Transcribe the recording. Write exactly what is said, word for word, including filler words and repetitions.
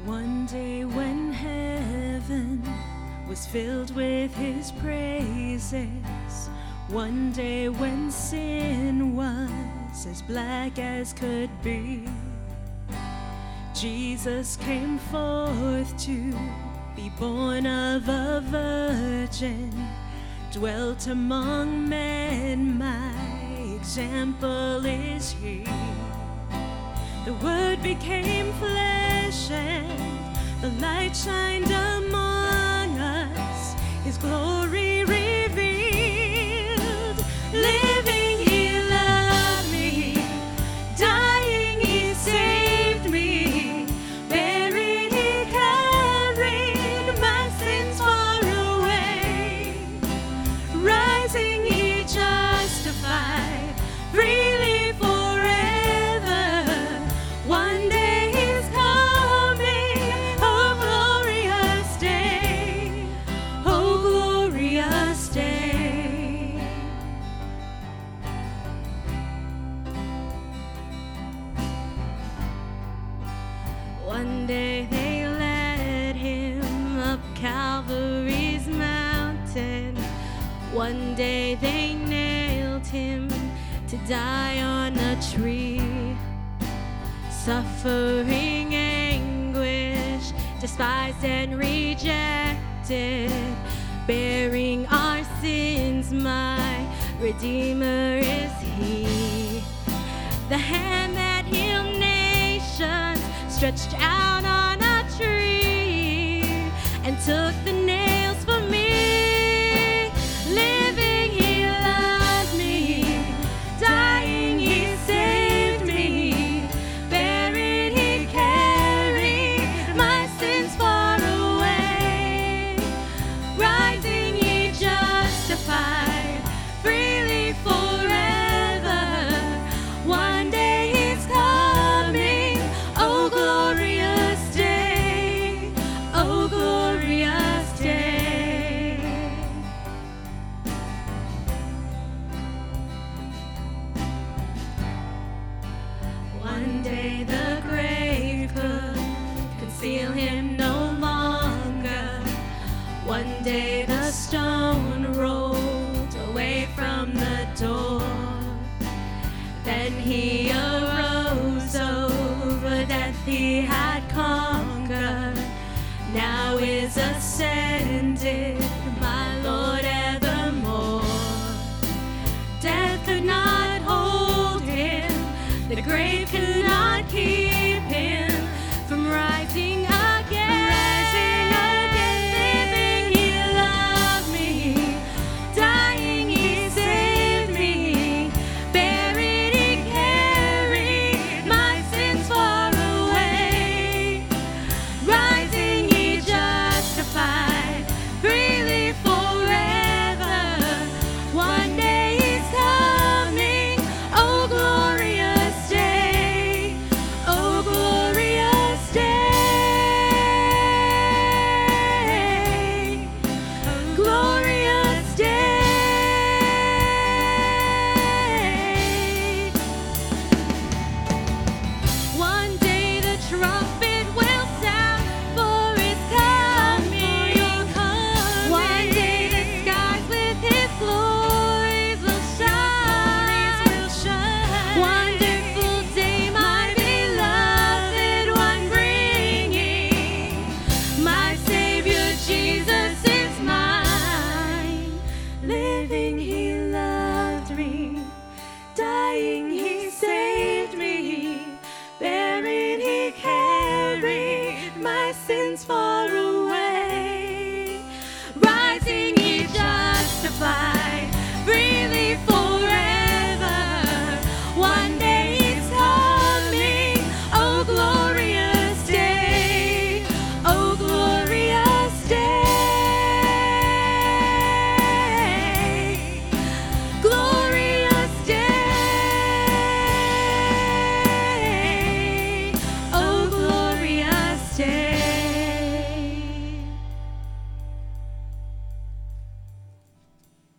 One day when heaven was filled with his praises, one day when sin was as black as could be, Jesus came forth to be born of a virgin, dwelt among men, my example is he. The Word became flesh and the light shined among us, his glory revealed. Living he loved me, dying he saved me, buried he carried my sins far away, rising he justified freely forever. One day he's coming, oh glorious day, oh glorious day. One day they led him up Calvary's mountain. One day they nailed him to die on a tree. Suffering, anguish, despised and rejected, bearing our sins, my Redeemer is he. The hand that healed nations stretched out on a tree and took the nails for me. Living he loved me, dying he saved me, buried he carried my sins far away, rising he justified freely forever. One day he's coming, oh glorious day, oh glorious day. One day the grave could conceal him no longer. One day the stone rolled away from the door. Then he arose, over death he had conquered. Now is ascended, my Lord evermore. Death could not hold him, the grave could not keep him from rising again. Rising again. Living he loved me, dying he saved me, buried he carried my sins far away, rising he justified freely forever. One day he's coming, oh glorious day, oh glorious day, glorious day. One day the trumpet will sound for his coming. One day the skies with his glories will shine. Wonderful day, my beloved one, bringing my Savior Jesus is mine. Living he loved me, dying he saved me, buried he carried my sins for